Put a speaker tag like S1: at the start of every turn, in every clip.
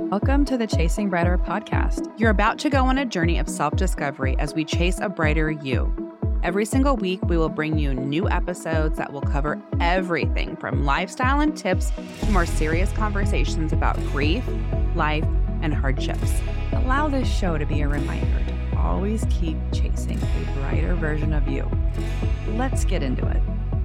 S1: Welcome to the Chasing Brighter podcast. You're about to go on a journey of self-discovery as we chase a brighter you. Every single week, we will bring you new episodes that will cover everything from lifestyle and tips to more serious conversations about grief, life, and hardships. Allow this show to be a reminder to always keep chasing a brighter version of you. Let's get into it.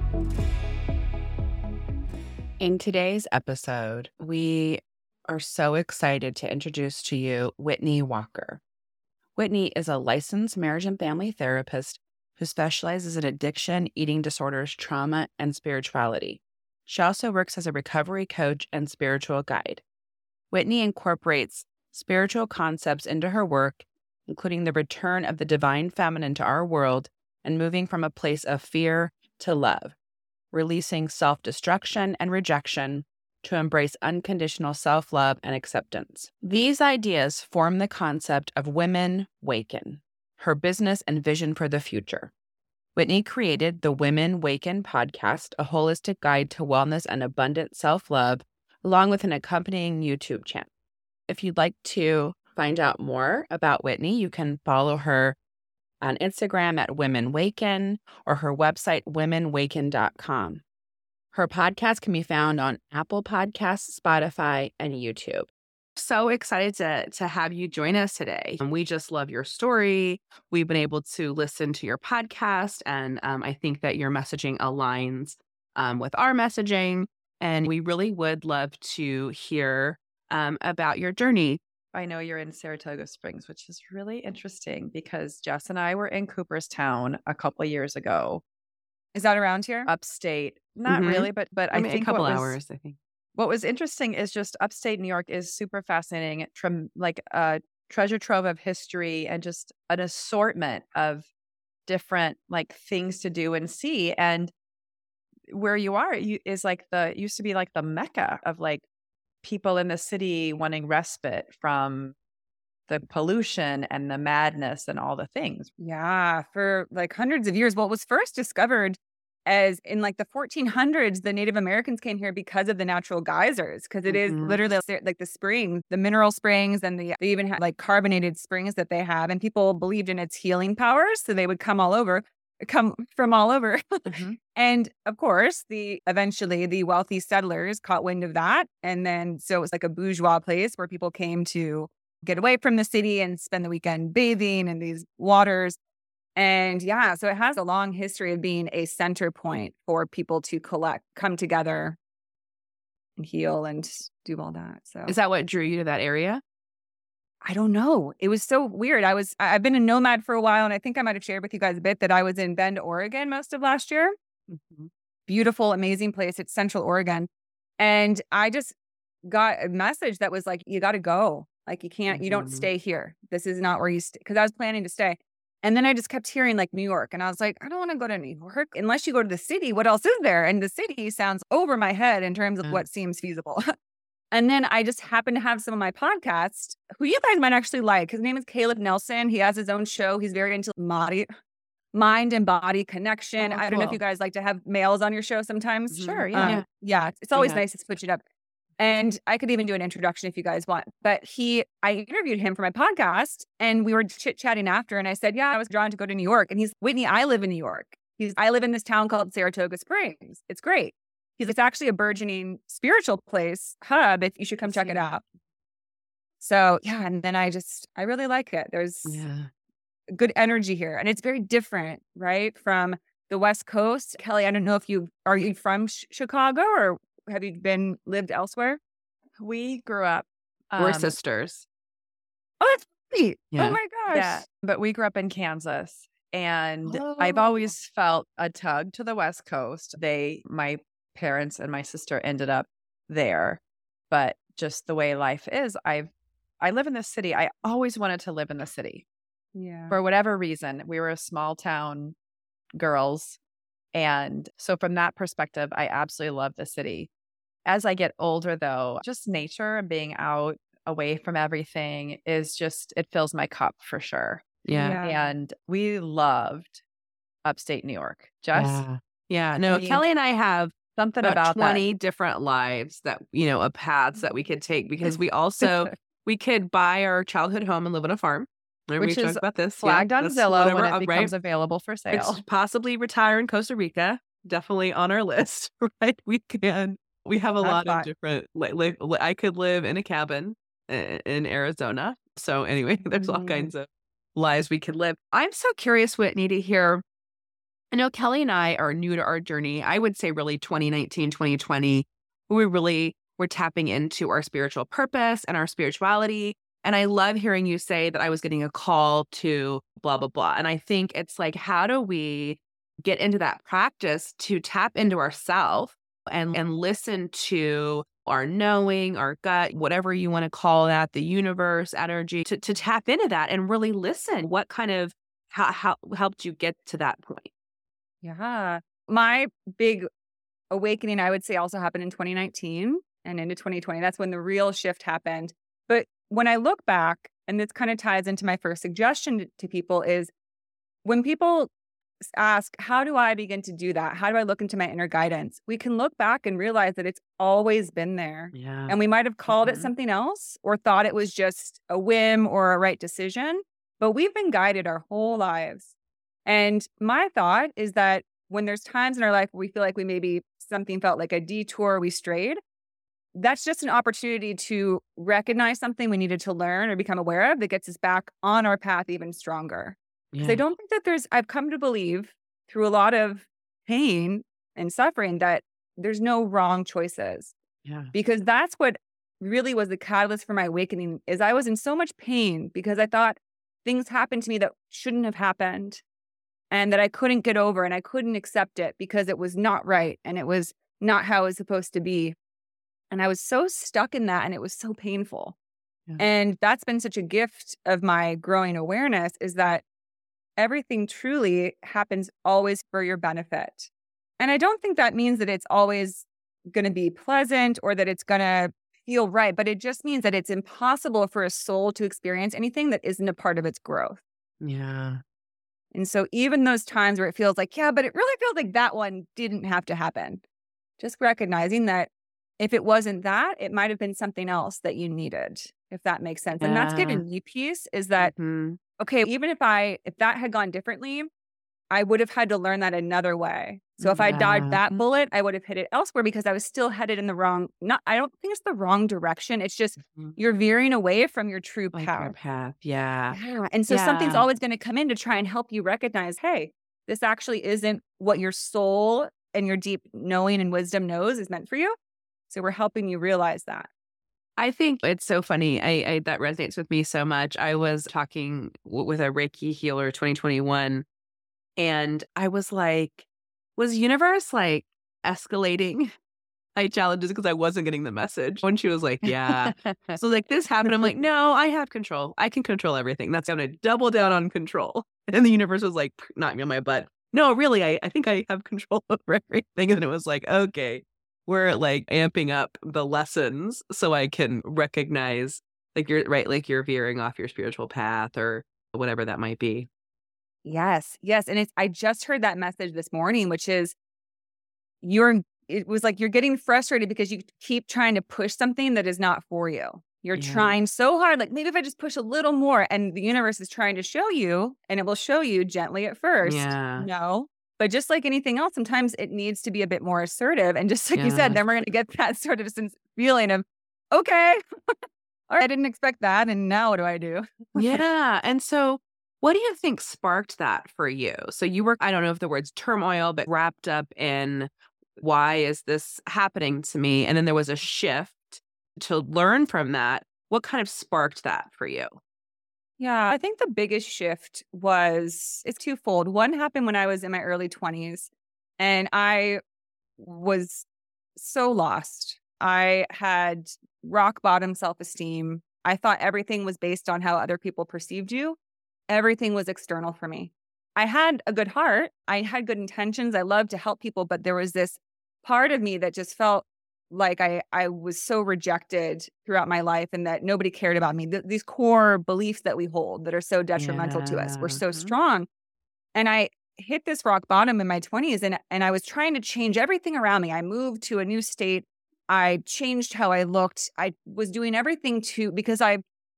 S1: In today's episode, we are so excited to introduce to you Whitney Walker. Whitney is a licensed marriage and family therapist who specializes in addiction, eating disorders, trauma, and spirituality. She also works as a recovery coach and spiritual guide. Whitney incorporates spiritual concepts into her work, including the return of the divine feminine to our world and moving from a place of fear to love, releasing self-destruction and rejection to embrace unconditional self-love and acceptance. These ideas form the concept of Women Waken, her business and vision for the future. Whitney created the Women Waken podcast, a holistic guide to wellness and abundant self-love, along with an accompanying YouTube channel. If you'd like to find out more about Whitney, you can follow her on Instagram at Women Waken or her website, womenwaken.com. Her podcast can be found on Apple Podcasts, Spotify, and YouTube. So excited to have you join us today. We just love your story. We've been able to listen to your podcast, and I think that your messaging aligns with our messaging, and we really would love to hear about your journey. I know you're in Saratoga Springs, which is really interesting because Jess and I were in Cooperstown a couple of years ago.
S2: Is that around here?
S1: Upstate. Not really, but I think
S2: a couple hours, I think.
S1: What was interesting is just upstate New York is super fascinating, like a treasure trove of history and just an assortment of different like things to do and see. And where you are is like used to be like the Mecca of like people in the city wanting respite from the pollution and the madness and all the things.
S2: Yeah, for like hundreds of years. Well, it was first discovered as in like the 1400s, the Native Americans came here because of the natural geysers, because it is literally like the spring, the mineral springs, and they even have like carbonated springs that they have. And people believed in its healing powers. So they would come from all over. And of course, eventually the wealthy settlers caught wind of that. And then so it was like a bourgeois place where people came to get away from the city and spend the weekend bathing in these waters. And yeah, so it has a long history of being a center point for people to come together and heal and do all that. So
S1: is that what drew you to that area?
S2: I don't know. It was so weird. I've been a nomad for a while, and I think I might have shared with you guys a bit that I was in Bend, Oregon most of last year. Beautiful, amazing place. It's Central Oregon. And I just got a message that was like, you got to go. Like you don't stay here. This is not where you stay. Because I was planning to stay. And then I just kept hearing like New York. And I was like, I don't want to go to New York. Unless you go to the city, what else is there? And the city sounds over my head in terms of what seems feasible. And then I just happened to have some of my podcasts, who you guys might actually like. His name is Caleb Nelson. He has his own show. He's very into mind and body connection. I don't know if you guys like to have males on your show sometimes.
S1: Sure. Yeah.
S2: Yeah. It's always nice to switch it up. And I could even do an introduction if you guys want. But I interviewed him for my podcast, and we were chit-chatting after. And I said, yeah, I was drawn to go to New York. And he's, Whitney, I live in New York. I live in this town called Saratoga Springs. It's great. It's actually a burgeoning spiritual hub. If you should come check it out. So yeah, and then I really like it. There's good energy here, and it's very different, right, from the West Coast. Kelly, I don't know if are you from Chicago, or have you lived elsewhere?
S1: We grew up. We're sisters.
S2: Oh, that's sweet.
S1: Yeah.
S2: Oh my gosh.
S1: Yeah, but we grew up in Kansas, and I've always felt a tug to the West Coast. My parents and my sister ended up there, but just the way life is, I live in the city. I always wanted to live in the city.
S2: Yeah.
S1: For whatever reason, we were small town girls. And so from that perspective, I absolutely love the city. As I get older, though, just nature and being out away from everything it fills my cup for sure.
S2: Yeah.
S1: And we loved upstate New York. Jess?
S3: Yeah. No, Kelly and I have
S1: something about
S3: 20 different lives that, paths that we could take, because we also we could buy our childhood home and live on a farm. Remember
S1: Which
S3: we
S1: is
S3: talked about this?
S1: flagged on Zillow when it becomes
S3: right?
S1: available for sale.
S3: Possibly retire in Costa Rica. Definitely on our list, right? We have a lot of different, I could live in a cabin in Arizona. So anyway, there's all kinds of lives we could live. I'm so curious, Whitney, to hear. I know Kelly and I are new to our journey. I would say really 2019, 2020, we really were tapping into our spiritual purpose and our spirituality. And I love hearing you say that I was getting a call to blah, blah, blah. And I think it's like, how do we get into that practice to tap into ourself and listen to our knowing, our gut, whatever you want to call that, the universe, energy, to tap into that and really listen. What kind of, how helped you get to that point?
S2: Yeah. My big awakening, I would say, also happened in 2019 and into 2020. That's when the real shift happened. But when I look back, and this kind of ties into my first suggestion to people, is when people ask, how do I begin to do that? How do I look into my inner guidance? We can look back and realize that it's always been there.
S3: Yeah.
S2: And we might have called it something else or thought it was just a whim or a right decision, but we've been guided our whole lives. And my thought is that when there's times in our life where we feel like we maybe something felt like a detour, we strayed, that's just an opportunity to recognize something we needed to learn or become aware of that gets us back on our path even stronger. Because I don't think that I've come to believe through a lot of pain and suffering that there's no wrong choices.
S3: Yeah.
S2: Because that's what really was the catalyst for my awakening, is I was in so much pain because I thought things happened to me that shouldn't have happened and that I couldn't get over and I couldn't accept it because it was not right and it was not how it was supposed to be. And I was so stuck in that and it was so painful. Yeah. And that's been such a gift of my growing awareness, is that everything truly happens always for your benefit. And I don't think that means that it's always going to be pleasant or that it's going to feel right, but it just means that it's impossible for a soul to experience anything that isn't a part of its growth.
S3: Yeah.
S2: And so even those times where it feels like, yeah, but it really feels like that one didn't have to happen. Just recognizing that if it wasn't that, it might have been something else that you needed, if that makes sense.
S3: Yeah.
S2: And that's given me peace, is that, okay, even if that had gone differently, I would have had to learn that another way. So if I dodged that bullet, I would have hit it elsewhere because I was still headed in the wrong, I don't think it's the wrong direction. It's just you're veering away from your true path.
S3: Yeah.
S2: And so something's always going to come in to try and help you recognize, hey, this actually isn't what your soul and your deep knowing and wisdom knows is meant for you. So we're helping you realize that.
S3: I think it's so funny. I that resonates with me so much. I was talking with a Reiki healer 2021, and I was like, was universe like escalating my challenges because I wasn't getting the message? When she was like, yeah. So like this happened. I'm like, no, I have control. I can control everything. That's going to double down on control. And the universe was like, knocking on my butt. No, really, I think I have control over everything. And it was like, okay. We're like amping up the lessons so I can recognize, like, you're right, like you're veering off your spiritual path or whatever that might be.
S2: Yes. And I just heard that message this morning, which is it was like you're getting frustrated because you keep trying to push something that is not for you. You're trying so hard, like maybe if I just push a little more, and the universe is trying to show you, and it will show you gently at first.
S3: Yeah.
S2: No. But just like anything else, sometimes it needs to be a bit more assertive. And just like you said, then we're going to get that sort of feeling of, okay, all right, I didn't expect that. And now what do I do?
S3: Yeah. And so what do you think sparked that for you? So you were, I don't know if the word's turmoil, but wrapped up in why is this happening to me? And then there was a shift to learn from that. What kind of sparked that for you?
S2: Yeah, I think the biggest shift it's twofold. One happened when I was in my early 20s, and I was so lost. I had rock bottom self-esteem. I thought everything was based on how other people perceived you. Everything was external for me. I had a good heart. I had good intentions. I loved to help people, but there was this part of me that just felt like I was so rejected throughout my life, and that nobody cared about me. These core beliefs that we hold that are so detrimental to us were so strong. And I hit this rock bottom in my 20s, and I was trying to change everything around me. I moved to a new state. I changed how I looked. I was doing everything because I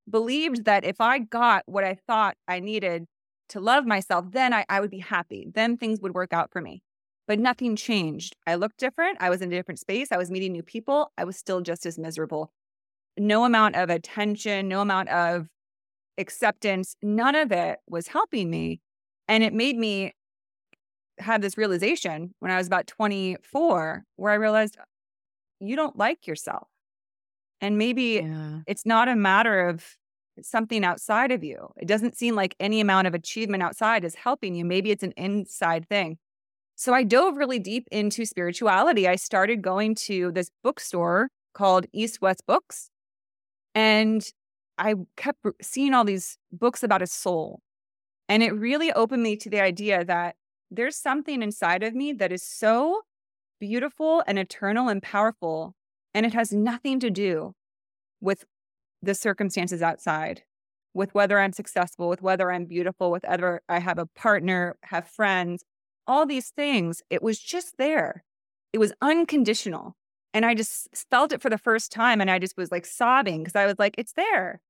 S2: believed that if I got what I thought I needed to love myself, then I would be happy. Then things would work out for me. But nothing changed. I looked different. I was in a different space. I was meeting new people. I was still just as miserable. No amount of attention, no amount of acceptance, none of it was helping me. And it made me have this realization when I was about 24, where I realized you don't like yourself. And maybe it's not a matter of something outside of you. It doesn't seem like any amount of achievement outside is helping you. Maybe it's an inside thing. So I dove really deep into spirituality. I started going to this bookstore called East West Books. And I kept seeing all these books about a soul. And it really opened me to the idea that there's something inside of me that is so beautiful and eternal and powerful. And it has nothing to do with the circumstances outside, with whether I'm successful, with whether I'm beautiful, with whether I have a partner, have friends, all these things. It was just there. It was unconditional. And I just felt it for the first time. And I just was like sobbing because I was like, it's there.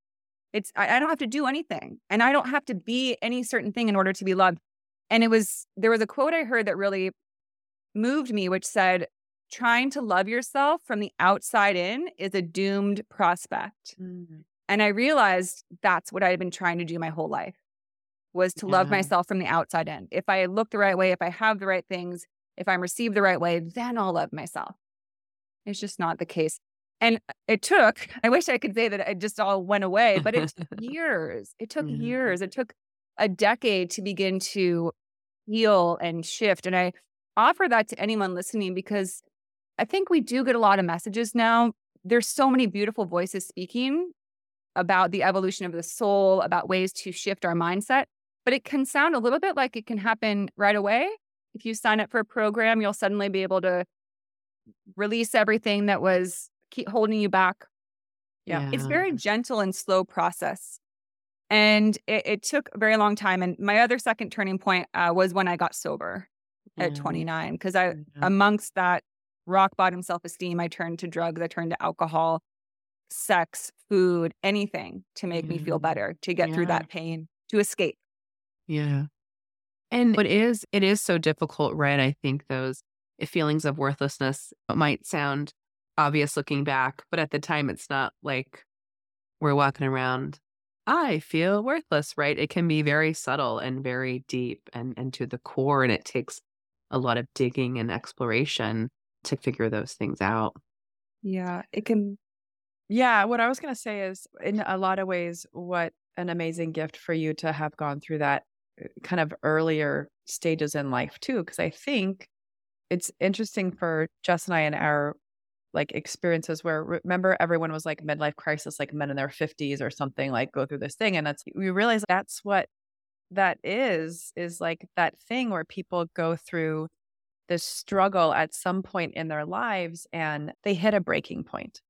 S2: I don't have to do anything. And I don't have to be any certain thing in order to be loved. And there was a quote I heard that really moved me, which said, trying to love yourself from the outside in is a doomed prospect. Mm-hmm. And I realized that's what I had been trying to do my whole life, was to love myself from the outside in. If I look the right way, if I have the right things, if I'm received the right way, then I'll love myself. It's just not the case. And I wish I could say that it just all went away, but it took years. It took years. It took a decade to begin to heal and shift. And I offer that to anyone listening because I think we do get a lot of messages now. There's so many beautiful voices speaking about the evolution of the soul, about ways to shift our mindset, but it can sound a little bit like it can happen right away. If you sign up for a program, you'll suddenly be able to release everything that was keep holding you back. Yeah. It's very gentle and slow process. And it took a very long time. And my other second turning point was when I got sober at 29, because amongst that rock bottom self-esteem, I turned to drugs, I turned to alcohol, sex, food, anything to make me feel better, to get through that pain, to escape.
S3: Yeah. And it is so difficult, right? I think those feelings of worthlessness might sound obvious looking back, but at the time it's not like we're walking around, I feel worthless, right? It can be very subtle and very deep and to the core, and it takes a lot of digging and exploration to figure those things out.
S2: Yeah, it can.
S1: Yeah, what I was going to say is, in a lot of ways, what an amazing gift for you to have gone through that kind of earlier stages in life too, because I think it's interesting for Jess and I in our like experiences where, remember, everyone was like midlife crisis, like men in their 50s or something, like go through this thing. And we realize that's what that is like that thing where people go through this struggle at some point in their lives and they hit a breaking point.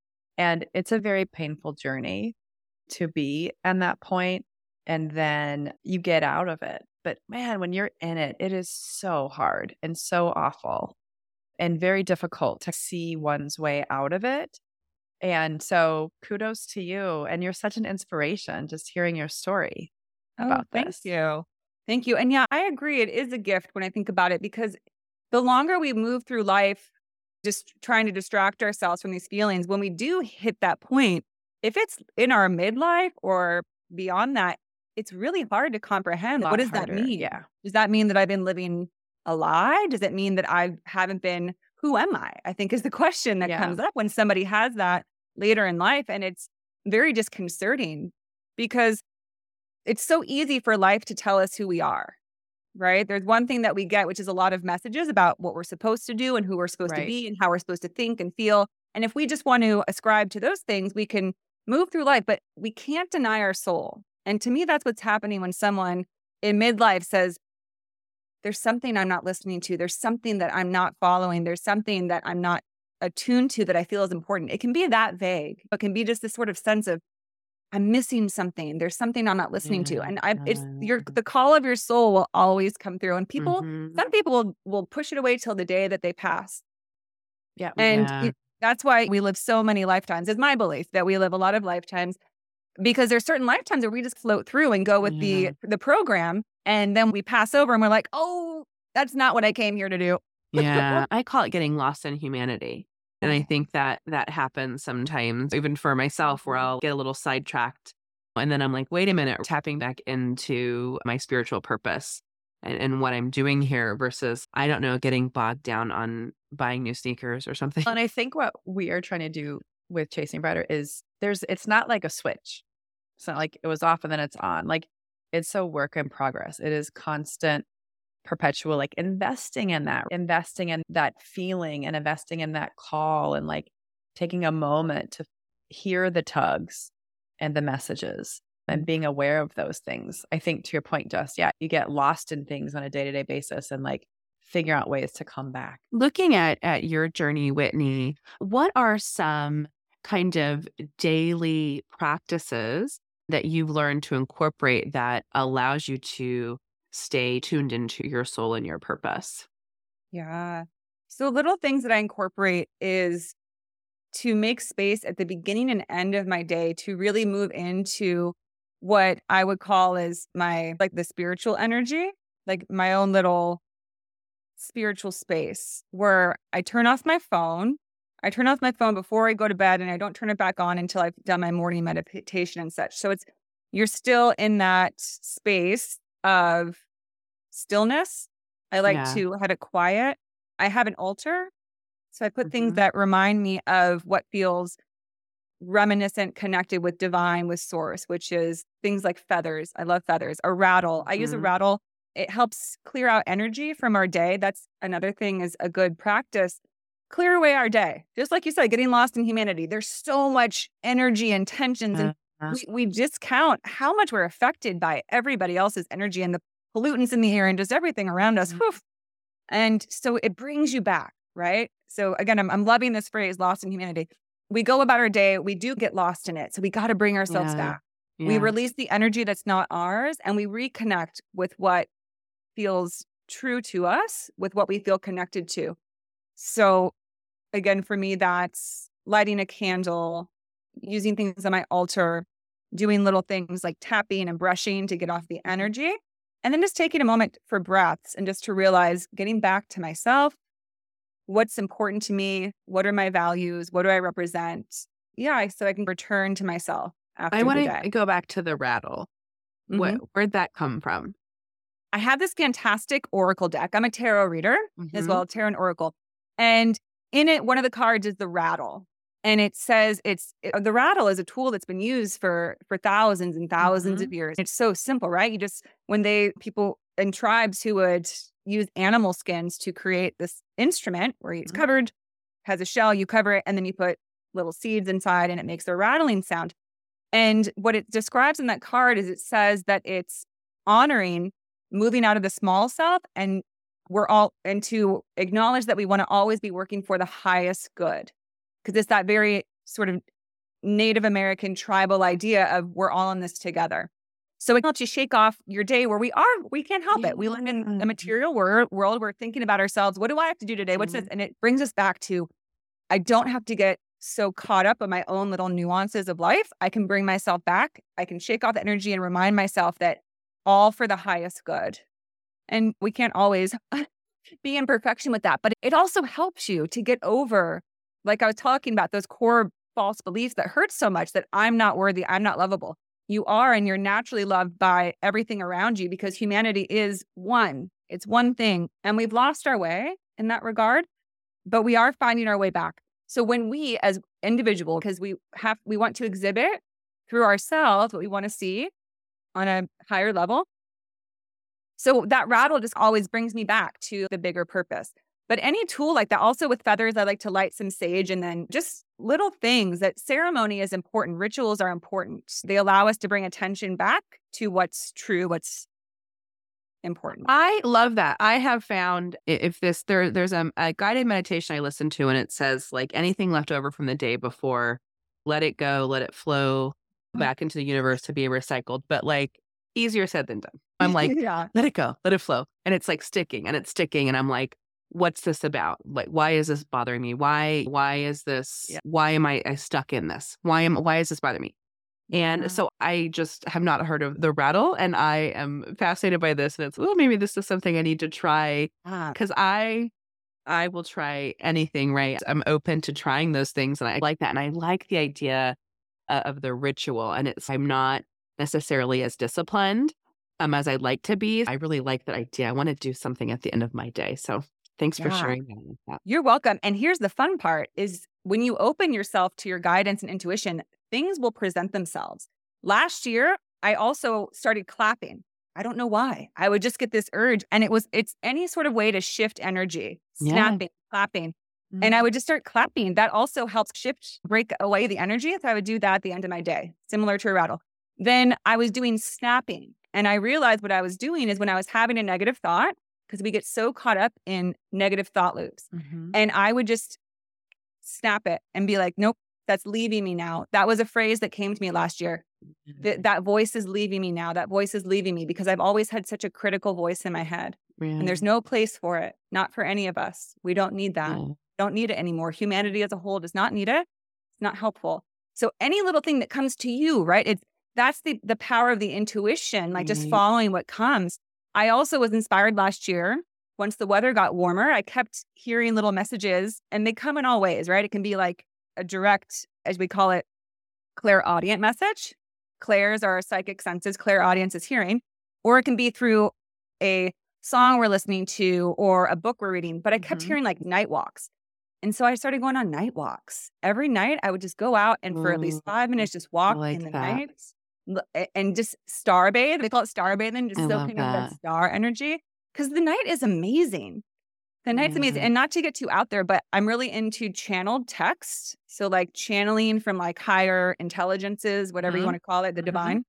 S1: And it's a very painful journey to be at that point. And then you get out of it. But man, when you're in it, it is so hard and so awful and very difficult to see one's way out of it. And so kudos to you. And you're such an inspiration just hearing your story about this.
S2: Thank you. Thank you. And yeah, I agree. It is a gift when I think about it, because the longer we move through life, just trying to distract ourselves from these feelings, when we do hit that point, if it's in our midlife or beyond that, it's really hard to comprehend. What does that mean?
S1: Yeah.
S2: Does that mean that I've been living a lie? Does it mean that I haven't been, who am I? I think is the question that comes up when somebody has that later in life. And it's very disconcerting because it's so easy for life to tell us who we are, right? There's one thing that we get, which is a lot of messages about what we're supposed to do and who we're supposed to be and how we're supposed to think and feel. And if we just want to ascribe to those things, we can move through life, but we can't deny our soul. And to me, that's what's happening when someone in midlife says, there's something I'm not listening to. There's something that I'm not following. There's something that I'm not attuned to that I feel is important. It can be that vague. It can be just this sort of sense of, I'm missing something. There's something I'm not listening to. And the call of your soul will always come through. And some people will push it away till the day that they pass.
S1: Yeah.
S2: And that's why we live so many lifetimes. It's my belief that we live a lot of lifetimes. because there's certain lifetimes where we just float through and go with the program, and then we pass over and we're like, oh, that's not what I came here to do.
S3: Yeah. I call it getting lost in humanity. And I think that happens sometimes, even for myself, where I'll get a little sidetracked. And then I'm like, wait a minute, tapping back into my spiritual purpose and what I'm doing here versus, I don't know, getting bogged down on buying new sneakers or something.
S1: And I think what we are trying to do with Chasing Brighter is it's not like a switch. It's not like it was off and then it's on. Like, it's a work in progress. It is constant, perpetual, like investing in that feeling and investing in that call and like taking a moment to hear the tugs and the messages and being aware of those things. I think to your point, Jess, you get lost in things on a day-to-day basis and like figure out ways to come back.
S3: Looking at your journey, Whitney, what are some kind of daily practices that you've learned to incorporate that allows you to stay tuned into your soul and your purpose?
S2: Yeah. So little things that I incorporate is to make space at the beginning and end of my day to really move into what I would call is my, like, the spiritual energy, like my own little spiritual space where I turn off my phone. I turn off my phone before I go to bed, and I don't turn it back on until I've done my morning meditation and such. So you're still in that space of stillness. I like to have it quiet. I have an altar. So I put things that remind me of what feels reminiscent, connected with divine, with source, which is things like feathers. I love feathers. A rattle. I use a rattle. It helps clear out energy from our day. That's another thing, is a good practice. Clear away our day. Just like you said, getting lost in humanity. There's so much energy and tensions, and we discount how much we're affected by everybody else's energy and the pollutants in the air and just everything around us. And so it brings you back, right? So again, I'm loving this phrase, lost in humanity. We go about our day, we do get lost in it. So we got to bring ourselves back. Yeah. We release the energy that's not ours, and we reconnect with what feels true to us, with what we feel connected to. So again, for me, that's lighting a candle, using things on my altar, doing little things like tapping and brushing to get off the energy. And then just taking a moment for breaths and just to realize, getting back to myself, what's important to me, what are my values, what do I represent? Yeah, so I can return to myself after the day.
S3: I want to go back to the rattle. Where'd that come from?
S2: I have this fantastic oracle deck. I'm a tarot reader as well, tarot and oracle. And in it, one of the cards is the rattle. And it says the rattle is a tool that's been used for thousands and thousands of years. It's so simple, right? You just, people in tribes who would use animal skins to create this instrument where it's covered, has a shell, you cover it, and then you put little seeds inside and it makes a rattling sound. And what it describes in that card is, it says that it's honoring moving out of the small self, and to acknowledge that we want to always be working for the highest good. Because it's that very sort of Native American tribal idea of we're all in this together. So it helps you shake off your day where we can't help it. We live in a material world. We're thinking about ourselves. What do I have to do today? What's this? And it brings us back to, I don't have to get so caught up in my own little nuances of life. I can bring myself back. I can shake off the energy and remind myself that all for the highest good. And we can't always be in perfection with that. But it also helps you to get over, like I was talking about, those core false beliefs that hurt so much, that I'm not worthy, I'm not lovable. You are, and you're naturally loved by everything around you, because humanity is one. It's one thing. And we've lost our way in that regard, but we are finding our way back. So when we as individuals, because we want to exhibit through ourselves what we want to see on a higher level. So that rattle just always brings me back to the bigger purpose. But any tool like that, also with feathers, I like to light some sage, and then just little things. That ceremony is important. Rituals are important. They allow us to bring attention back to what's true, what's important.
S3: I love that. I have found there's a guided meditation I listen to, and it says, like, anything left over from the day before, let it go, let it flow back into the universe to be recycled. But like, easier said than done. I'm like, let it go, let it flow. And it's like sticking and it's sticking. And I'm like, what's this about? Like, why is this bothering me? Why is this, why am I stuck in this? Why is this bothering me? And so I just have not heard of the rattle, and I am fascinated by this. And it's, well, maybe this is something I need to try, because I will try anything, right? I'm open to trying those things, and I like that. And I like the idea of the ritual, and I'm not necessarily as disciplined as I'd like to be. I really like that idea. I want to do something at the end of my day. So thanks for sharing that.
S2: You're welcome. And here's the fun part is when you open yourself to your guidance and intuition, things will present themselves. Last year, I also started clapping. I don't know why. I would just get this urge, and it's any sort of way to shift energy, snapping, clapping. And I would just start clapping. That also helps break away the energy. So I would do that at the end of my day, similar to a rattle. Then I was doing snapping. And I realized what I was doing is when I was having a negative thought, because we get so caught up in negative thought loops. And I would just snap it and be like, nope, that's leaving me now. That was a phrase that came to me last year. That voice is leaving me now. That voice is leaving me, because I've always had such a critical voice in my head. And there's no place for it. Not for any of us. We don't need that. Don't need it anymore. Humanity as a whole does not need it. It's not helpful. So any little thing that comes to you, right? That's the power of the intuition, like just following what comes. I also was inspired last year. Once the weather got warmer, I kept hearing little messages, and they come in all ways, right? It can be like a direct, as we call it, clairaudient message. Clairs are our psychic senses. Clairaudience is hearing. Or it can be through a song we're listening to or a book we're reading. But I kept hearing like night walks. And so I started going on night walks. Every night I would just go out and for at least 5 minutes, just walk in the night and just starbathe. They call it starbathing, just soaking in that star energy. Because the night is amazing. The night's amazing. And not to get too out there, but I'm really into channeled text. So like channeling from like higher intelligences, whatever you want to call it, the divine.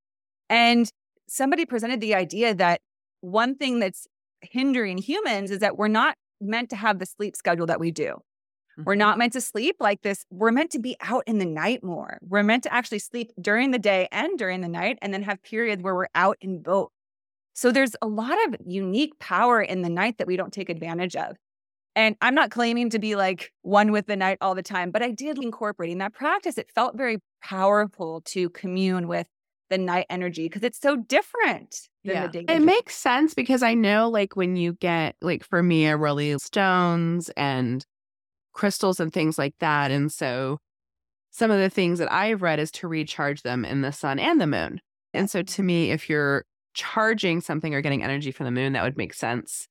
S2: And somebody presented the idea that one thing that's hindering humans is that we're not meant to have the sleep schedule that we do. We're not meant to sleep like this. We're meant to be out in the night more. We're meant to actually sleep during the day and during the night, and then have periods where we're out in both. So there's a lot of unique power in the night that we don't take advantage of. And I'm not claiming to be like one with the night all the time, but I did incorporating that practice. It felt very powerful to commune with the night energy because it's so different than the day.
S3: It makes sense because I know like when you get, like for me, I really stones and crystals and things like that. And so some of the things that I've read is to recharge them in the sun and the moon. And so to me, if you're charging something or getting energy from the moon, that would make sense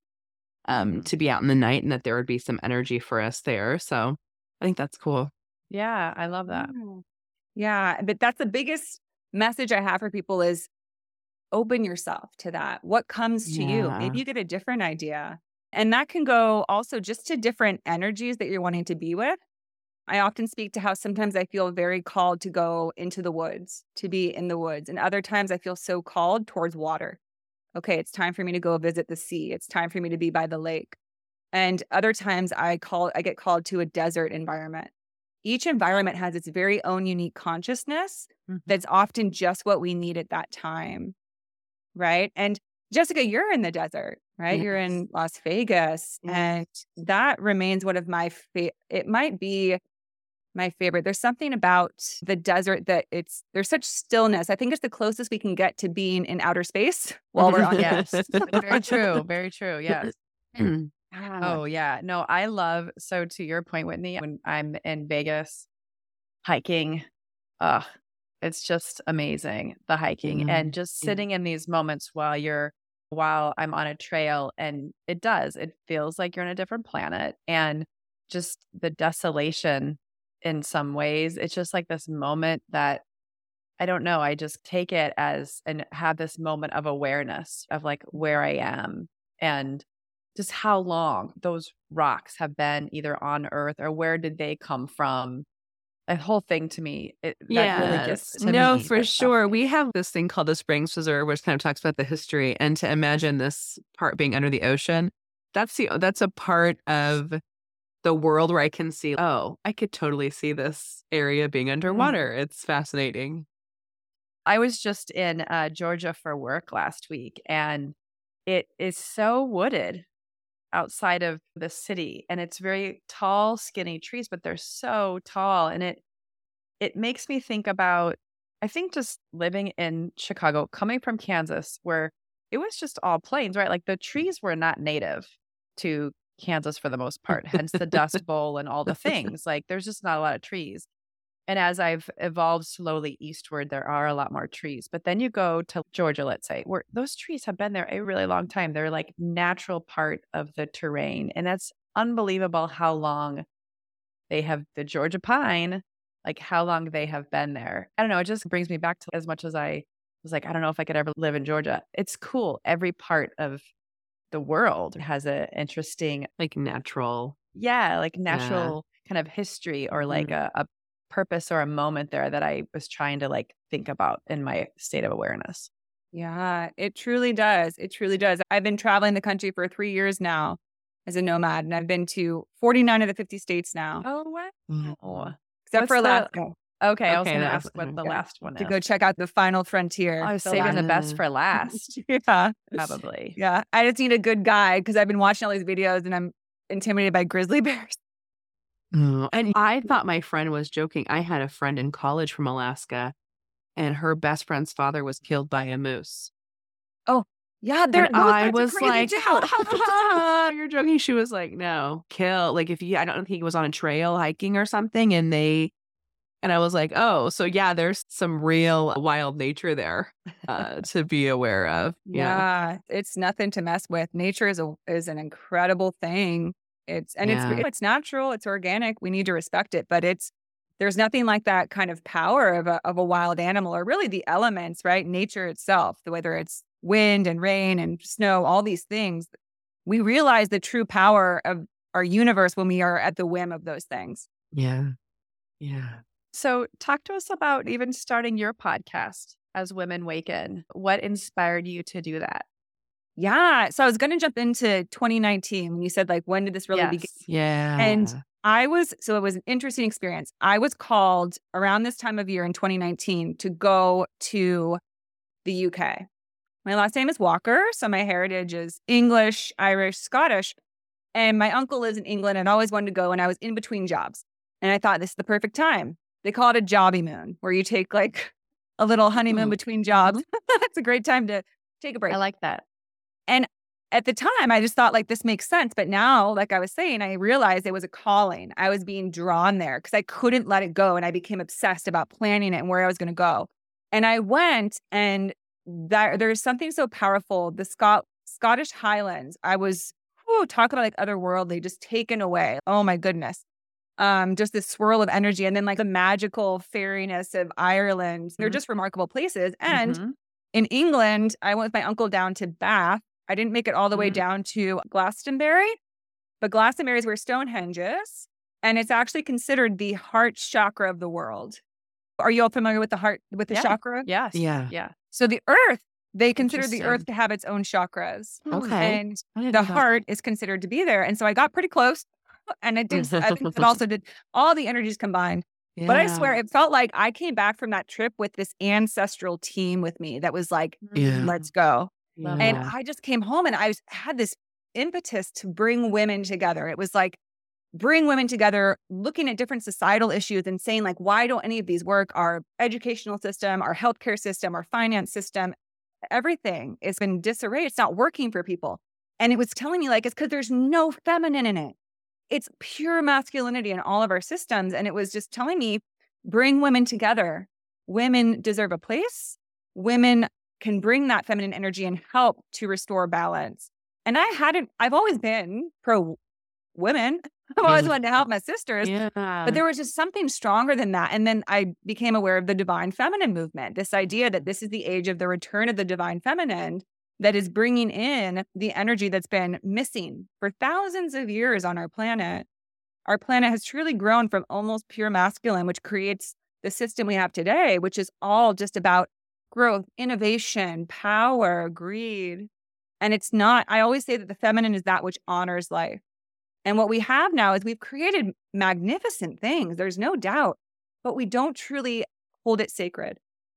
S3: to be out in the night and that there would be some energy for us there. So I think that's cool.
S1: Yeah, I love that.
S2: Yeah, but that's the biggest message I have for people is open yourself to that. What comes to you? Maybe you get a different idea. And that can go also just to different energies that you're wanting to be with. I often speak to how sometimes I feel very called to go into the woods, to be in the woods. And other times I feel so called towards water. Okay, it's time for me to go visit the sea. It's time for me to be by the lake. And other times I get called to a desert environment. Each environment has its very own unique consciousness that's often just what we need at that time, right? And Jessica, you're in the desert, right? Yes. You're in Las Vegas, and that remains one of my it might be my favorite. There's something about the desert that there's such stillness. I think it's the closest we can get to being in outer space while we're on
S1: Yes. Very true. Very true. Yes. Oh, yeah. No, I love, so to your point, Whitney, when I'm in Vegas hiking, it's just amazing, the hiking and just sitting in these moments while I'm on a trail, and it feels like you're on a different planet, and just the desolation in some ways. It's just like this moment that I don't know. I just take it as and have this moment of awareness of like where I am and just how long those rocks have been either on Earth or where did they come from. The whole thing to me, that really gets to me.
S3: For sure. We have this thing called the Springs Preserve, which kind of talks about the history, and to imagine this part being under the ocean, that's a part of the world where I can see, I could totally see this area being underwater. It's fascinating.
S1: I was just in Georgia for work last week, and it is so wooded outside of the city, and it's very tall, skinny trees, but they're so tall, and it makes me think about I think just living in Chicago, coming from Kansas, where it was just all plains, right? Like the trees were not native to Kansas for the most part, hence the Dust Bowl and all the things. Like there's just not a lot of trees. And as I've evolved slowly eastward, there are a lot more trees. But then you go to Georgia, let's say, where those trees have been there a really long time. They're like natural part of the terrain. And that's unbelievable how long they have the Georgia pine, like how long they have been there. I don't know. It just brings me back to as much as I was like, I don't know if I could ever live in Georgia. It's cool. Every part of the world has an interesting,
S3: like natural
S1: kind of history or like a purpose or a moment there that I was trying to like think about in my state of awareness.
S2: Yeah, it truly does. It truly does. I've been traveling the country for 3 years now as a nomad, and I've been to 49 of the 50 states now.
S1: Oh, what?
S2: Oh. Except for Alaska.
S1: Okay, I was going to ask what the last one is.
S2: To go check out the final frontier.
S1: I was saving the best for last.
S2: Yeah.
S1: Probably.
S2: Yeah. I just need a good guide because I've been watching all these videos and I'm intimidated by grizzly bears.
S3: And I thought my friend was joking. I had a friend in college from Alaska, and her best friend's father was killed by a moose.
S2: Oh, yeah.
S3: I was like, you're joking. She was like, no, kill. Like I don't think he was on a trail hiking or something, and I was like, oh, so yeah, there's some real wild nature there to be aware of.
S2: Yeah, it's nothing to mess with. Nature is an incredible thing. It's natural, it's organic. We need to respect it, but there's nothing like that kind of power of a wild animal, or really the elements, right? Nature itself, whether it's wind and rain and snow, all these things. We realize the true power of our universe when we are at the whim of those things.
S3: Yeah. Yeah.
S1: So talk to us about even starting your podcast, As Women Waken. What inspired you to do that?
S2: Yeah. So I was going to jump into 2019 when you said, like, when did this really begin?
S3: Yeah.
S2: And it was an interesting experience. I was called around this time of year in 2019 to go to the UK. My last name is Walker. So my heritage is English, Irish, Scottish. And my uncle lives in England and I always wanted to go, and I was in between jobs. And I thought this is the perfect time. They call it a jobby moon, where you take like a little honeymoon between jobs. It's a great time to take a break.
S1: I like that.
S2: And at the time, I just thought, like, this makes sense. But now, like I was saying, I realized it was a calling. I was being drawn there because I couldn't let it go. And I became obsessed about planning it and where I was going to go. And I went, and there's something so powerful. The Scottish Highlands, I was, talk about like otherworldly, just taken away. Oh my goodness. Just this swirl of energy. And then like the magical fairiness of Ireland. They're just remarkable places. And in England, I went with my uncle down to Bath. I didn't make it all the way down to Glastonbury, but Glastonbury is where Stonehenge is. And it's actually considered the heart chakra of the world. Are you all familiar with the heart, with the chakra?
S1: Yes.
S3: Yeah.
S2: So the earth, they consider the earth to have its own chakras.
S3: Okay.
S2: And the heart is considered to be there. And so I got pretty close. And I think it also did all the energies combined. Yeah. But I swear, it felt like I came back from that trip with this ancestral team with me that was like, let's go. Yeah. And I just came home and I had this impetus to bring women together. It was like, bring women together, looking at different societal issues and saying, like, why don't any of these work? Our educational system, our healthcare system, our finance system, everything is in disarray. It's not working for people. And it was telling me, like, it's because there's no feminine in it. It's pure masculinity in all of our systems. And it was just telling me, bring women together. Women deserve a place. Women can bring that feminine energy and help to restore balance. And I've always been pro women. I've always wanted to help my sisters. Yeah. But there was just something stronger than that. And then I became aware of the divine feminine movement, this idea that this is the age of the return of the divine feminine that is bringing in the energy that's been missing for thousands of years on our planet. Our planet has truly grown from almost pure masculine, which creates the system we have today, which is all just about growth, innovation, power, greed. And it's not, I always say that the feminine is that which honors life. And what we have now is we've created magnificent things, there's no doubt, but we don't truly hold it sacred.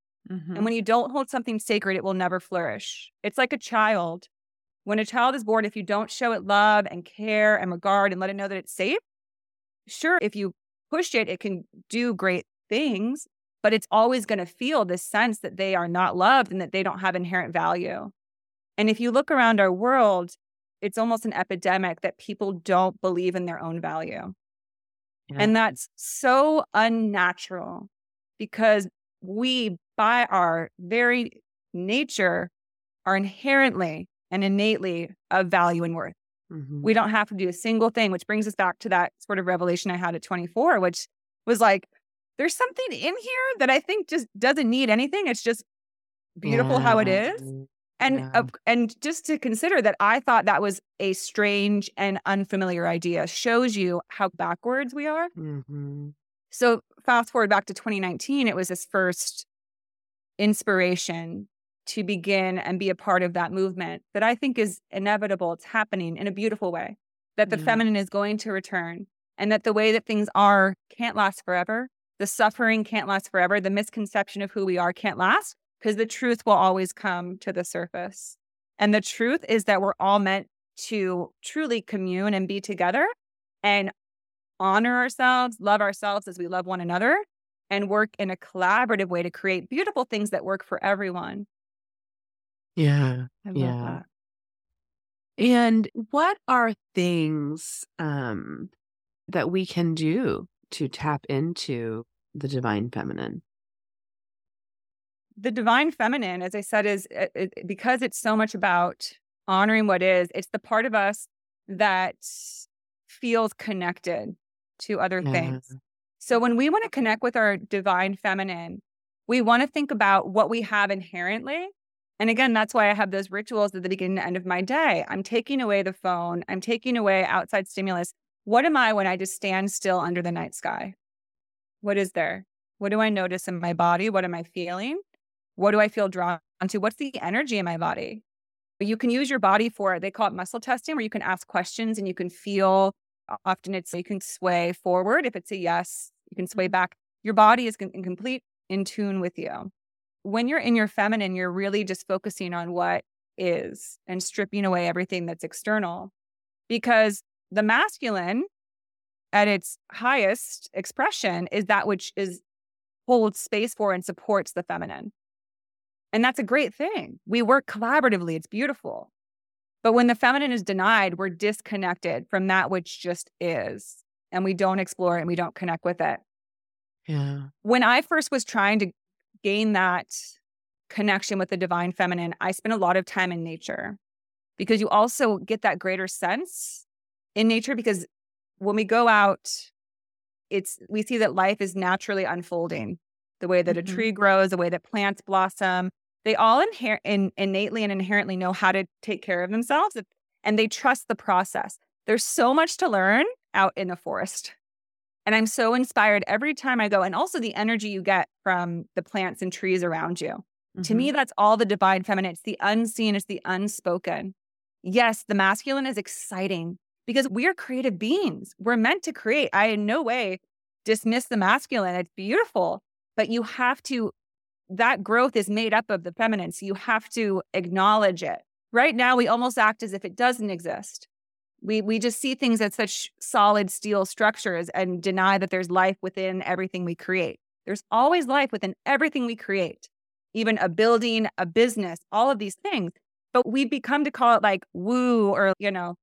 S2: And when you don't hold something sacred, it will never flourish. It's like a child. When a child is born, if you don't show it love and care and regard and let it know that it's safe, sure, if you push it, it can do great things. but it's always going to feel this sense that they are not loved and that they don't have inherent value. And if you look around our world, it's almost an epidemic that people don't believe in their own value. Yeah. And that's so unnatural because we, by our very nature, are inherently and innately of value and worth. Mm-hmm. We don't have to do a single thing, which brings us back to that sort of revelation I had at 24, which was like, there's something in here that I think just doesn't need anything. It's just beautiful how it is. And just to consider that I thought that was a strange and unfamiliar idea shows you how backwards we are. Mm-hmm. So fast forward back to 2019, it was this first inspiration to begin and be a part of that movement that I think is inevitable. It's happening in a beautiful way, that the feminine is going to return and that the way that things are can't last forever. The suffering can't last forever. The misconception of who we are can't last because the truth will always come to the surface. And the truth is that we're all meant to truly commune and be together and honor ourselves, love ourselves as we love one another, and work in a collaborative way to create beautiful things that work for everyone.
S3: Yeah.
S2: I love that.
S3: And what are things that we can do to tap into the divine feminine?
S2: The divine feminine, as I said, is because it's so much about honoring what is, it's the part of us that feels connected to other things. So when we want to connect with our divine feminine, we want to think about what we have inherently. And again, that's why I have those rituals at the beginning and end of my day. I'm taking away the phone. I'm taking away outside stimulus. What am I when I just stand still under the night sky? What is there? What do I notice in my body? What am I feeling? What do I feel drawn to? What's the energy in my body? You can use your body for, they call it muscle testing, where you can ask questions and you can feel, often it's, you can sway forward. If it's a yes, you can sway back. Your body is in complete in tune with you. When you're in your feminine, you're really just focusing on what is and stripping away everything that's external. Because the masculine at its highest expression is that which holds space for and supports the feminine. And that's a great thing. We work collaboratively. It's beautiful. But when the feminine is denied, we're disconnected from that which just is. And we don't explore it and we don't connect with it.
S3: Yeah.
S2: When I first was trying to gain that connection with the divine feminine, I spent a lot of time in nature because you also get that greater sense in nature because when we go out, we see that life is naturally unfolding. The way that a tree grows, the way that plants blossom, they all innately and inherently know how to take care of themselves and they trust the process. There's so much to learn out in the forest. And I'm so inspired every time I go. And also the energy you get from the plants and trees around you. Mm-hmm. To me, that's all the divine feminine. It's the unseen, it's the unspoken. Yes, the masculine is exciting because we are creative beings. We're meant to create. I in no way dismiss the masculine. It's beautiful. But you have to, that growth is made up of the feminine. So you have to acknowledge it. Right now, we almost act as if it doesn't exist. We just see things as such solid steel structures and deny that there's life within everything we create. There's always life within everything we create, even a building, a business, all of these things. But we've become to call it like woo or,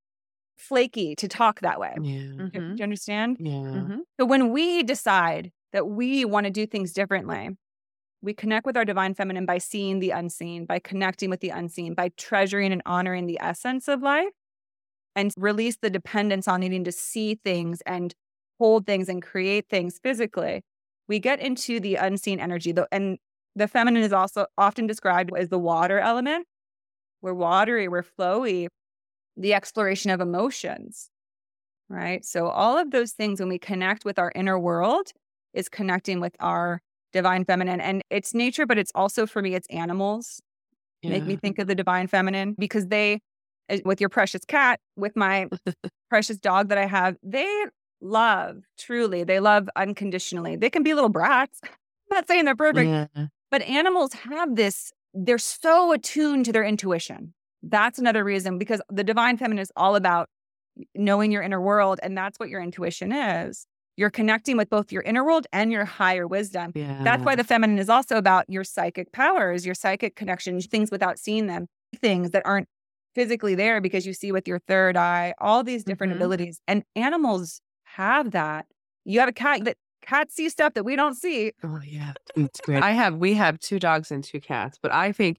S2: flaky to talk that way.
S3: Yeah.
S2: Mm-hmm. Do you understand?
S3: Yeah. Mm-hmm.
S2: So when we decide that we want to do things differently, we connect with our divine feminine by seeing the unseen, by connecting with the unseen, by treasuring and honoring the essence of life. And release the dependence on needing to see things and hold things and create things physically. We get into the unseen energy. And the feminine is also often described as the water element. We're watery, we're flowy, the exploration of emotions, right? So all of those things, when we connect with our inner world, is connecting with our divine feminine. And it's nature, but it's also, for me, it's animals. Yeah. Make me think of the divine feminine because with your precious cat, with my precious dog that I have, they love, truly. They love unconditionally. They can be little brats. I'm not saying they're perfect, but animals have this, they're so attuned to their intuition. That's another reason, because the divine feminine is all about knowing your inner world, and that's what your intuition is. You're connecting with both your inner world and your higher wisdom.
S1: Yeah.
S2: That's why the feminine is also about your psychic powers, your psychic connections, things without seeing them, things that aren't physically there because you see with your third eye, all these different abilities. And animals have that. You have a cat that cats see stuff that we don't see.
S3: Oh yeah, it's great. We have 2 dogs and 2 cats, but I think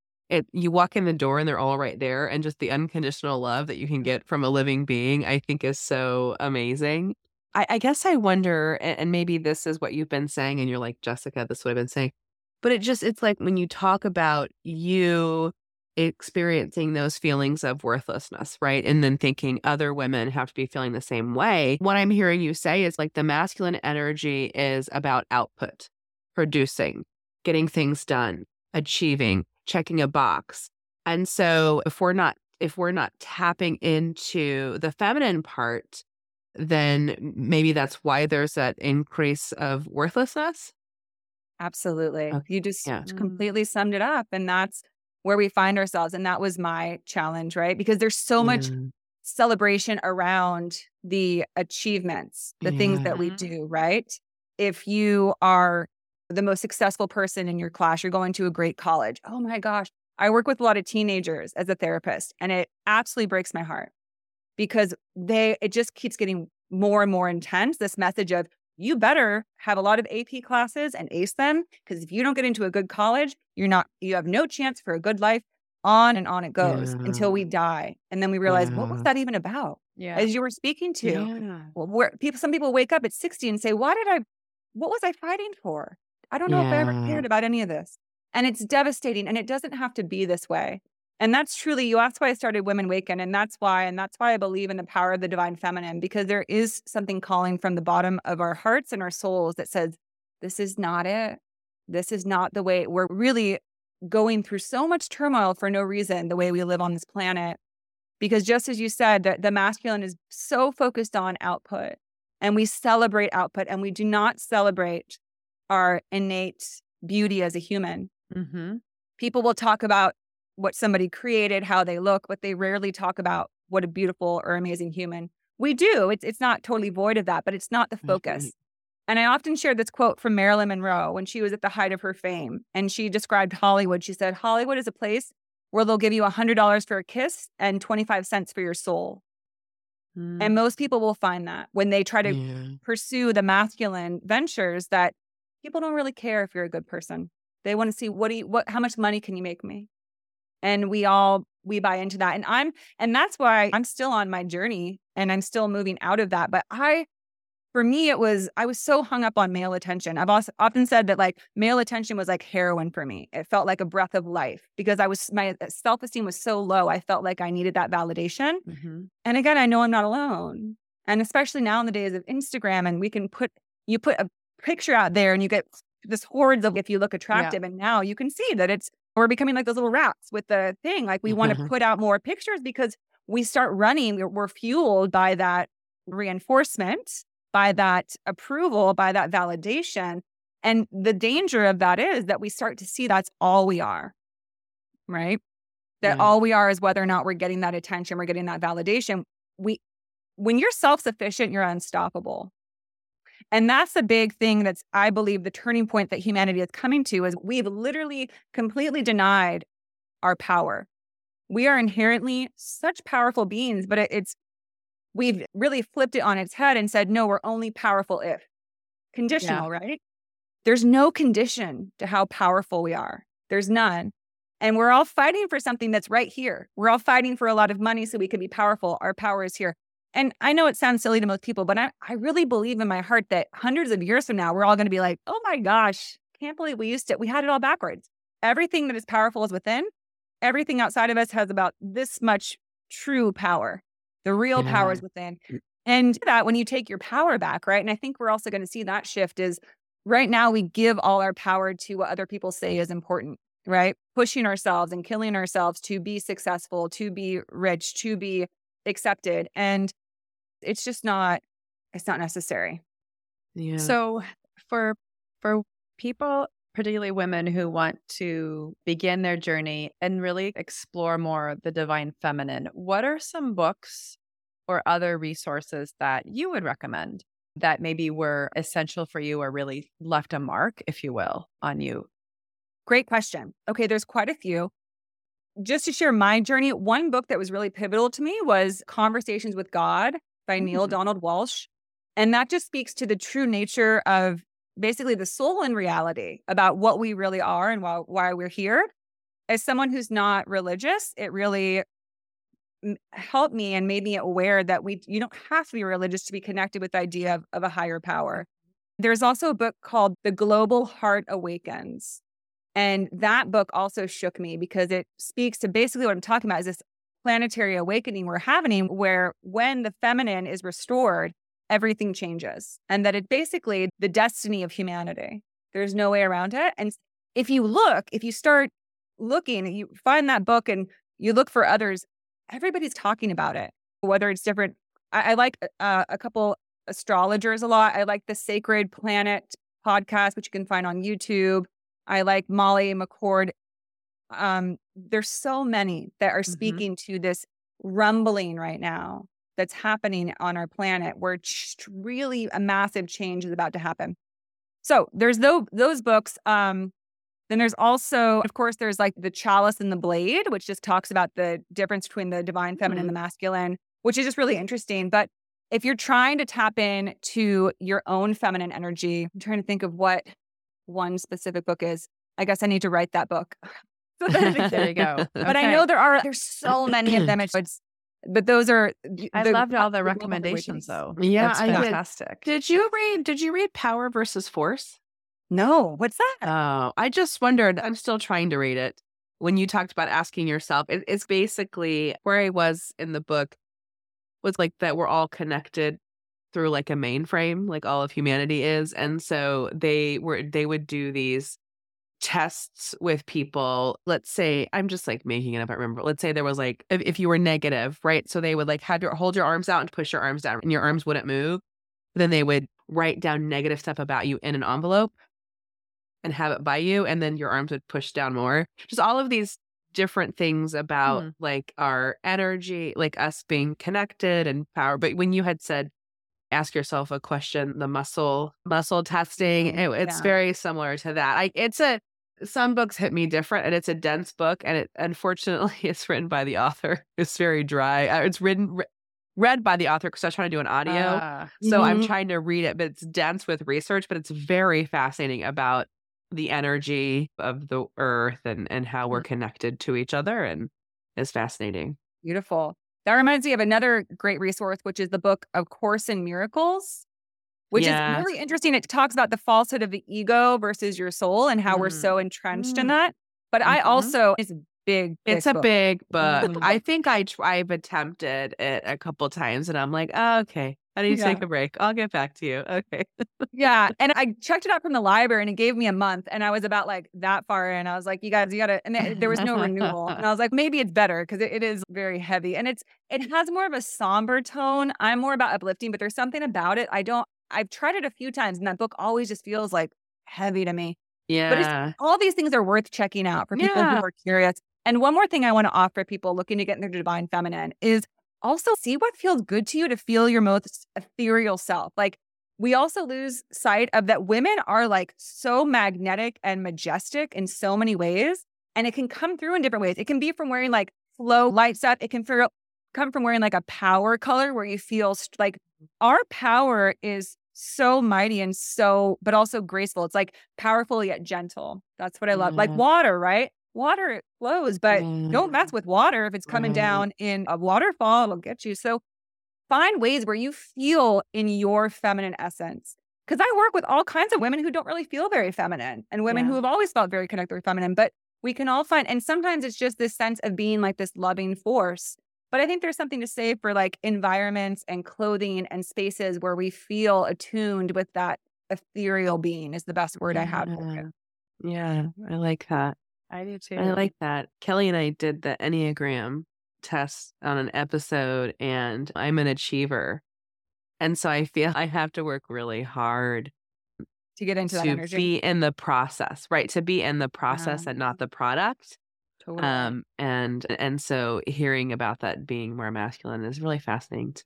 S3: you walk in the door and they're all right there, and just the unconditional love that you can get from a living being, I think is so amazing. I guess I wonder, and maybe this is what you've been saying, and you're like, Jessica, this is what I've been saying. But it's like when you talk about you experiencing those feelings of worthlessness, right? And then thinking other women have to be feeling the same way. What I'm hearing you say is like the masculine energy is about output, producing, getting things done, achieving, checking a box. And so if we're not tapping into the feminine part, then maybe that's why there's that increase of worthlessness.
S2: Absolutely.
S3: Okay.
S2: You just
S3: Yeah.
S2: completely summed it up. And that's where we find ourselves. And that was my challenge, right? Because there's so much celebration around the achievements, the things that we do, right? If you are the most successful person in your class, you're going to a great college. Oh my gosh. I work with a lot of teenagers as a therapist, and it absolutely breaks my heart because it just keeps getting more and more intense. This message of, you better have a lot of AP classes and ace them, because if you don't get into a good college, you have no chance for a good life. On and on it goes until we die. And then we realize, what was that even about?
S1: Yeah.
S2: As you were speaking to, well, some people wake up at 60 and say, what was I fighting for? I don't know if I ever cared about any of this. And it's devastating. And it doesn't have to be this way. And that's truly, you asked why I started Women Waken. And that's why I believe in the power of the divine feminine, because there is something calling from the bottom of our hearts and our souls that says, this is not it. This is not the way. We're really going through so much turmoil for no reason, the way we live on this planet. Because just as you said, that the masculine is so focused on output, and we celebrate output, and we do not celebrate our innate beauty as a human. People will talk about what somebody created, how they look, but they rarely talk about what a beautiful or amazing human. We do. It's not totally void of that, but it's not the focus. And I often share this quote from Marilyn Monroe when she was at the height of her fame. And she described Hollywood. She said, Hollywood is a place where they'll give you $100 for a kiss and 25 cents for your soul. And most people will find that when they try to pursue the masculine ventures, that people don't really care if you're a good person. They want to see how much money can you make me? And we buy into that. And that's why I'm still on my journey and I'm still moving out of that. But for me, I was so hung up on male attention. I've also often said that like male attention was like heroin for me. It felt like a breath of life because my self-esteem was so low. I felt like I needed that validation. And again, I know I'm not alone. And especially now in the days of Instagram, and you put a picture out there and you get this hordes of, if you look attractive. And now you can see that we're becoming like those little rats with the thing. Like we want to put out more pictures because we start running. We're fueled by that reinforcement, by that approval, by that validation. And the danger of that is that we start to see that's all we are, right? That all we are is whether or not we're getting that attention, we're getting that validation. When you're self-sufficient, you're unstoppable. And that's the big thing that's, I believe, the turning point that humanity is coming to, is we've literally completely denied our power. We are inherently such powerful beings, but we've really flipped it on its head and said, no, we're only powerful if. Conditional, right? There's no condition to how powerful we are. There's none. And we're all fighting for something that's right here. We're all fighting for a lot of money so we can be powerful. Our power is here. And I know it sounds silly to most people, but I really believe in my heart that hundreds of years from now, we're all going to be like, oh my gosh, can't believe we had it all backwards. Everything that is powerful is within. Everything outside of us has about this much true power. The real power is within. And that when you take your power back, right? And I think we're also going to see that shift is right now we give all our power to what other people say is important, right? Pushing ourselves and killing ourselves to be successful, to be rich, to be accepted. And it's not necessary.
S1: Yeah. So for people, particularly women who want to begin their journey and really explore more the divine feminine, what are some books or other resources that you would recommend that maybe were essential for you or really left a mark, if you will, on you?
S2: Great question. Okay, there's quite a few. Just to share my journey, one book that was really pivotal to me was Conversations with God by Neale Donald Walsch. And that just speaks to the true nature of basically the soul and reality about what we really are and why we're here. As someone who's not religious, it really helped me and made me aware that you don't have to be religious to be connected with the idea of a higher power. There's also a book called The Global Heart Awakens. And that book also shook me because it speaks to basically what I'm talking about is this planetary awakening we're having where when the feminine is restored, everything changes. And that it's basically the destiny of humanity. There's no way around it. And if you start looking, you find that book and you look for others, everybody's talking about it, whether it's different. I like a couple astrologers a lot. I like the Sacred Planet podcast, which you can find on YouTube. I like Molly McCord. There's so many that are speaking to this rumbling right now that's happening on our planet where really a massive change is about to happen. So there's those books. Then there's also, of course, there's like The Chalice and the Blade, which just talks about the difference between the divine feminine and the masculine, which is just really interesting. But if you're trying to tap into your own feminine energy, I'm trying to think of what one specific book is. I guess I need to write that book.
S1: There you go.
S2: But I know there's so many of them. But those are.
S1: I loved all the recommendations, though.
S3: Yeah,
S1: that's fantastic.
S3: Did you read Power versus Force?
S2: No, what's that?
S3: Oh, I just wondered. I'm still trying to read it. When you talked about asking yourself, it's basically where I was in the book was like that we're all connected through like a mainframe, like all of humanity is. And so they would do these tests with people. Let's say, I'm just like making it up, I remember. Let's say there was like, if you were negative, right? So they would like hold your arms out and push your arms down and your arms wouldn't move. Then they would write down negative stuff about you in an envelope and have it by you. And then your arms would push down more. Just all of these different things about like our energy, like us being connected and power. But when you had said, ask yourself a question, the muscle testing, it's very similar to that. Some books hit me different and it's a dense book and it unfortunately it's written by the author. It's very dry. It's read by the author because I was trying to do an audio. So I'm trying to read it, but it's dense with research, but it's very fascinating about the energy of the earth and how we're connected to each other, and it's fascinating.
S2: Beautiful. That reminds me of another great resource, which is the book of Course in Miracles, which is really interesting. It talks about the falsehood of the ego versus your soul and how we're so entrenched in that. But I also, it's a big book.
S3: I think I've attempted it a couple times and I'm like, oh, okay, I need to take a break. I'll get back to you. Okay.
S2: Yeah. And I checked it out from the library and it gave me a month and I was about like that far in. I was like, you guys, you gotta, and there was no renewal. And I was like, maybe it's better because it is very heavy and it has more of a somber tone. I'm more about uplifting, but there's something about it. I've tried it a few times and that book always just feels like heavy to me.
S3: Yeah.
S2: But all these things are worth checking out for people who are curious. And one more thing I want to offer people looking to get in their divine feminine is also see what feels good to you to feel your most ethereal self. Like we also lose sight of that women are like so magnetic and majestic in so many ways. And it can come through in different ways. It can be from wearing like flow light stuff. It can come from wearing like a power color where you feel like our power is so mighty and but also graceful. It's like powerful yet gentle. That's what I love. Like water, right? Water flows, but don't mess with water. If it's coming down in a waterfall, it'll get you. So find ways where you feel in your feminine essence. Because I work with all kinds of women who don't really feel very feminine and women who have always felt very connected with feminine, but we can all find, and sometimes it's just this sense of being like this loving force. But I think there's something to say for like environments and clothing and spaces where we feel attuned with that ethereal being is the best word I have for it.
S3: Yeah, I like that.
S1: I do too.
S3: I like that. Kelly and I did the Enneagram test on an episode and I'm an achiever. And so I feel I have to work really hard
S2: to get into that energy.
S3: To be in the process, right? To be in the process and not the product.
S2: Totally.
S3: And so hearing about that being more masculine is really fascinating to me.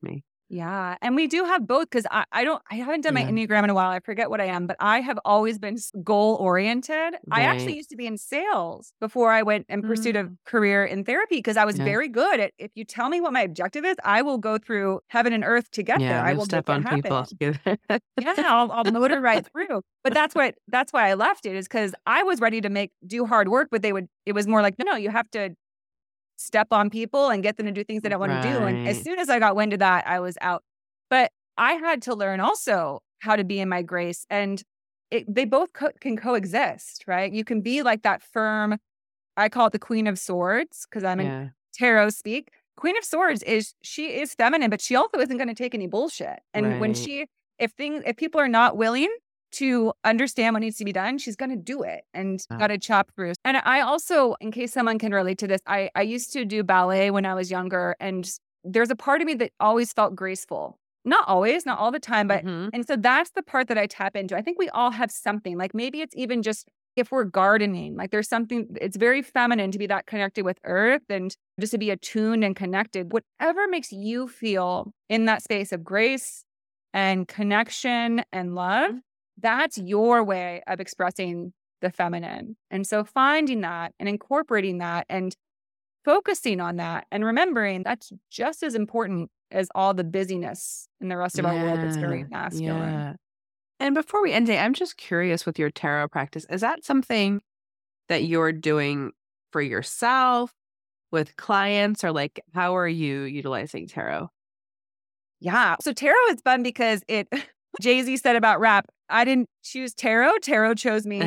S2: Yeah. And we do have both because I haven't done my
S1: Yeah.
S2: Enneagram in a while. I forget what I am, but I have always been goal oriented. I actually
S1: Right.
S2: used to be in sales before I went and pursued a career in therapy because I was
S1: Yeah.
S2: very good at, if you tell me what my objective is, I will go through heaven and earth to get there.
S1: Yeah,
S2: I
S1: you'll
S2: will
S1: step
S2: make it
S1: on people.
S2: happen. Yeah, I'll motor right through. But that's why I left it, is because I was ready to do hard work, but it was more like, no, you have to step on people and get them to do things they don't want to do. And as
S1: Right.
S2: soon as I got wind of that, I was out. But I had to learn also how to be in my grace, and they both can coexist, right? You can be like that firm, I call it the Queen of Swords because I'm in
S1: Yeah.
S2: tarot speak. Queen of Swords she is feminine, but she also isn't going to take any bullshit. And when
S1: Right.
S2: if people are not willing to understand what needs to be done, she's going to do it and got to chop through. And I also, in case someone can relate to this, I used to do ballet when I was younger, and there's a part of me that always felt graceful. Not always, not all the time, but and so that's the part that I tap into. I think we all have something, like maybe it's even just if we're gardening, like there's something, it's very feminine to be that connected with earth and just to be attuned and connected. Whatever makes you feel in that space of grace and connection and love, that's your way of expressing the feminine. And so finding that and incorporating that and focusing on that and remembering that's just as important as all the busyness in the rest of our world that's very masculine.
S1: Yeah. And before we end it, I'm just curious with your tarot practice. Is that something that you're doing for yourself, with clients, or like how are you utilizing tarot?
S2: Yeah. So tarot is fun because Jay-Z said about rap, I didn't choose tarot. Tarot chose me.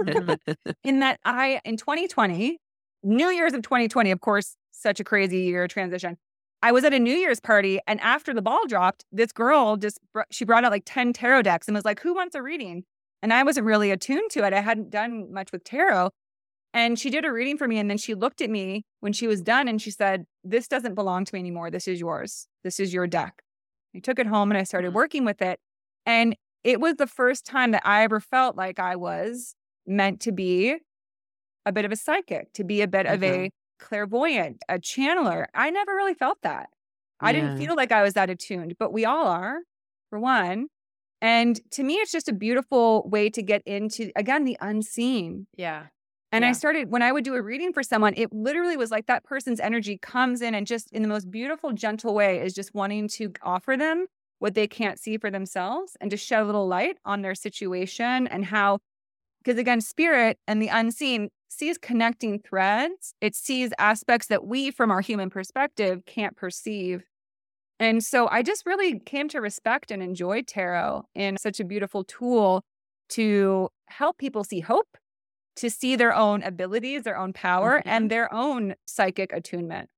S2: In that in 2020, New Year's of 2020, of course, such a crazy year transition. I was at a New Year's party, and after the ball dropped, this girl she brought out like 10 tarot decks and was like, who wants a reading? And I wasn't really attuned to it. I hadn't done much with tarot. And she did a reading for me. And then she looked at me when she was done and she said, this doesn't belong to me anymore. This is yours. This is your deck. I took it home and I started working with it. And it was the first time that I ever felt like I was meant to be a bit of a psychic, to be a bit of a clairvoyant, a channeler. I never really felt that. I didn't feel like I was that attuned, but we all are, for one. And to me, it's just a beautiful way to get into, again, the unseen.
S1: Yeah.
S2: And I started, when I would do a reading for someone, it literally was like that person's energy comes in and just in the most beautiful, gentle way is just wanting to offer them what they can't see for themselves and to shed a little light on their situation and how, because again, spirit and the unseen sees connecting threads. It sees aspects that we, from our human perspective, can't perceive. And so I just really came to respect and enjoy tarot in such a beautiful tool to help people see hope, to see their own abilities, their own power, and their own psychic attunement.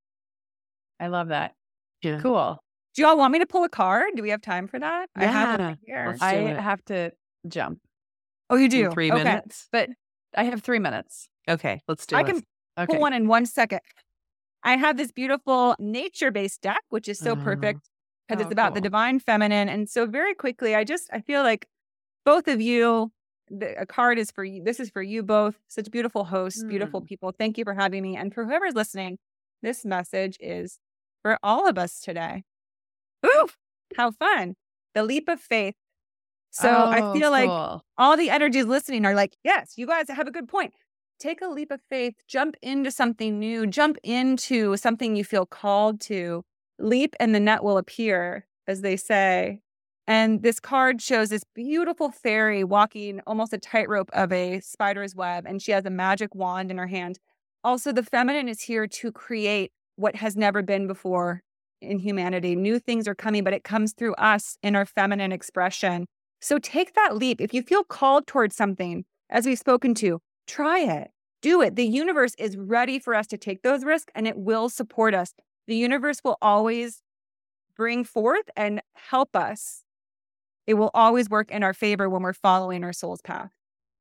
S1: I love that. Yeah. Cool.
S2: Do you all want me to pull a card? Do we have time for that?
S1: Yeah.
S2: I have it here.
S1: I have to jump.
S2: Oh, you do?
S1: In 3 minutes?
S2: But
S1: I have 3 minutes. Okay, let's do it.
S2: I can pull one in 1 second. I have this beautiful nature-based deck, which is so perfect because it's about the divine feminine. And so very quickly, I feel like both of you, a card is for you. This is for you both. Such beautiful hosts, beautiful people. Thank you for having me. And for whoever's listening, this message is for all of us today. Oof, how fun. The leap of faith. So I feel like all the energies listening are like, yes, you guys have a good point. Take a leap of faith, jump into something new, jump into something you feel called to. Leap and the net will appear, as they say. And this card shows this beautiful fairy walking almost a tightrope of a spider's web, and she has a magic wand in her hand. Also, the feminine is here to create what has never been before in humanity. New things are coming, but it comes through us in our feminine expression. So take that leap. If you feel called towards something, as we've spoken to, try it. Do it. The universe is ready for us to take those risks, and it will support us. The universe will always bring forth and help us. It will always work in our favor when we're following our soul's path.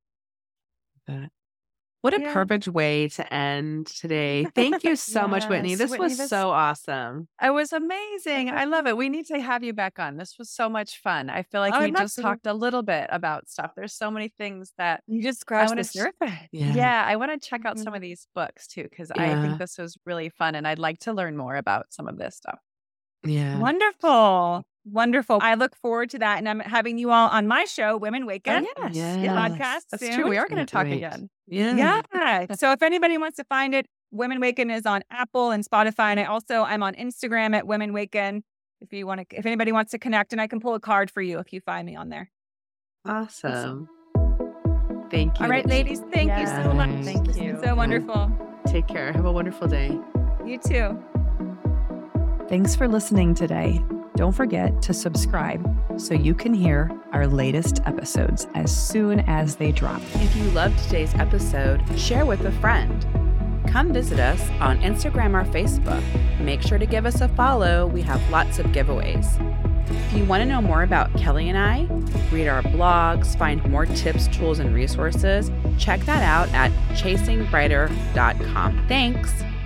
S1: What a perfect way to end today. Thank you so much, Whitney. This was so awesome. It was amazing. I love it. We need to have you back on. This was so much fun. I feel like we just talked a little bit about stuff. There's so many things that
S2: you just scratched the surface.
S1: Yeah, I want to check out some of these books too, because I think this was really fun and I'd like to learn more about some of this stuff.
S3: Yeah.
S2: Wonderful. Wonderful. I look forward to that. And I'm having you all on my show, Women Waken. Podcast.
S1: That's
S2: soon.
S1: true. We are going to talk again.
S2: Yeah. So if anybody wants to find it, Women Waken is on Apple and Spotify. And I'm on Instagram at Women Waken. If anybody wants to connect, and I can pull a card for you if you find me on there.
S3: Awesome. Thank you.
S2: All right, ladies. Thank you so much.
S1: Thank you.
S2: So wonderful.
S3: Take care. Have a wonderful day.
S2: You too.
S1: Thanks for listening today. Don't forget to subscribe so you can hear our latest episodes as soon as they drop. If you loved today's episode, share with a friend. Come visit us on Instagram or Facebook. Make sure to give us a follow. We have lots of giveaways. If you want to know more about Kelly and I, read our blogs, find more tips, tools, and resources, check that out at chasingbrighter.com. Thanks.